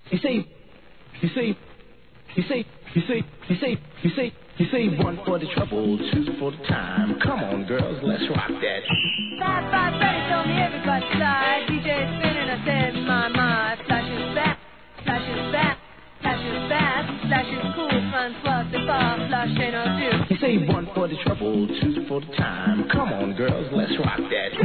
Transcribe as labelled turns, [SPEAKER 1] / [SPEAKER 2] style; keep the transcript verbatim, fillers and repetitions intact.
[SPEAKER 1] You say, you say, you say, you say, you say, you say, you say one for the trouble, two for the time. Come on, girls, let's rock that.
[SPEAKER 2] Five, five, thirty, told me everybody's side. D J spinning, I said, my, my. Flash is back, flash is back, flash is fast, flash is cool, fun, plus, and far, flush, ain't no juice.
[SPEAKER 1] You say one for the trouble, two for the time. Come on, girls, let's rock that.